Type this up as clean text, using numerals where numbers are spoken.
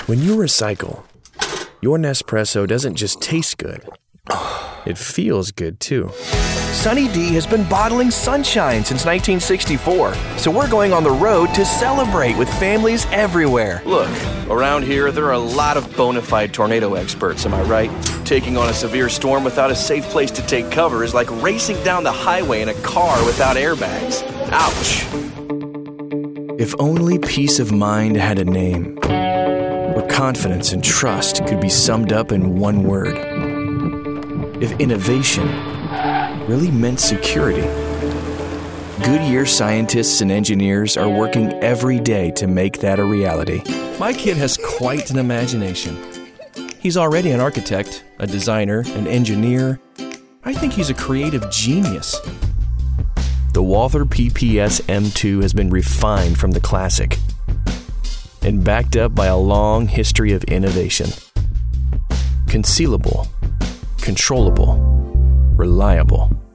When you recycle, your Nespresso doesn't just taste good, it feels good too. Sunny D has been bottling sunshine since 1964, so we're going on the road to celebrate with families everywhere. Look, around here, there are a lot of bona fide tornado experts, am I right? Taking on a severe storm without a safe place to take cover is like racing down the highway in a car without airbags. Ouch. If only peace of mind had a name, where confidence and trust could be summed up in one word. If innovation really meant security. Goodyear scientists and engineers are working every day to make that a reality. My kid has quite an imagination. He's already an architect, a designer, an engineer. I think he's a creative genius. The Walther PPS M2 has been refined from the classic and backed up by a long history of innovation. Concealable, controllable, reliable.